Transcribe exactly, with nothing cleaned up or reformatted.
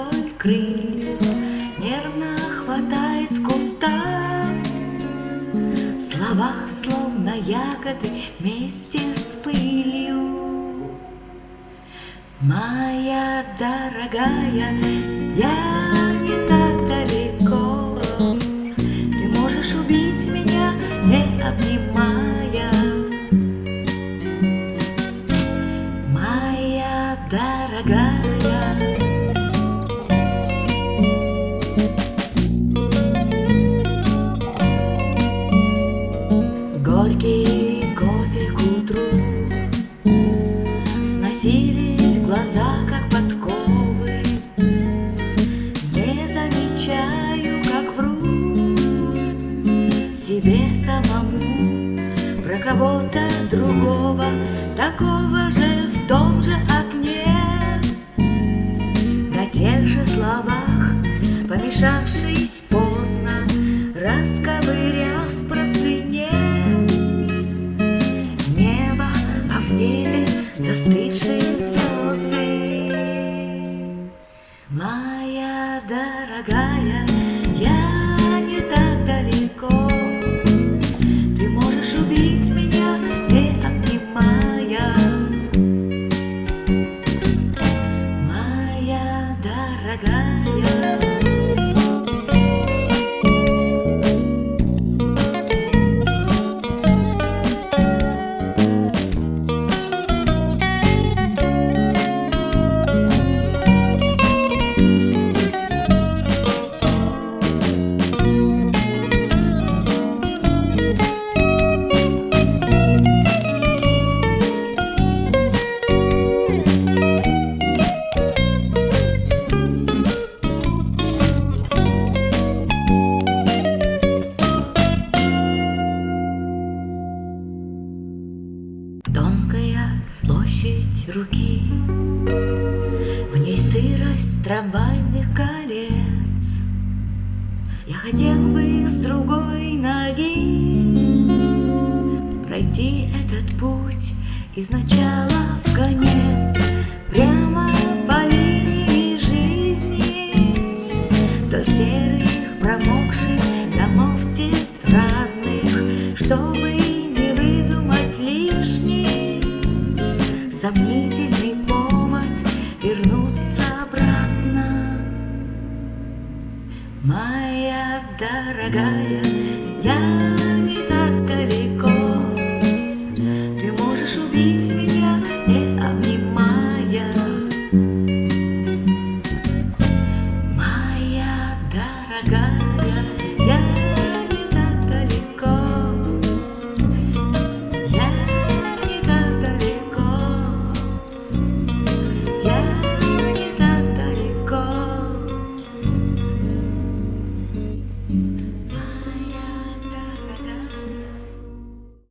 вдоль крыльев нервно хватает с куста. Слова, словно ягоды, вместе с пылью. Моя дорогая, я не так далеко. Ты можешь убить меня, не обнимая. Моя дорогая. Горький кофе к утру, сносились глаза, как подковы. Не замечаю, как вру себе самому про кого-то другого, такого же в том же окне. На тех же словах, помешавшись поздно, расковыряв в простыне небо, а в небе застывшие звезды. Моя дорогая, я не так далеко. Ты можешь убить меня, не обнимая. Моя дорогая. Тонкая площадь руки, в ней сырость трамвайных колец. Я хотел бы с другой ноги пройти этот путь из начала в конец, прямо по линии жизни, до серых промокших домов тетрадных, чтобы не выдумать лишний сомнительный повод вернуться обратно. Моя дорогая, я не так далеко. Ты можешь убить меня, не обнимая. Моя дорогая.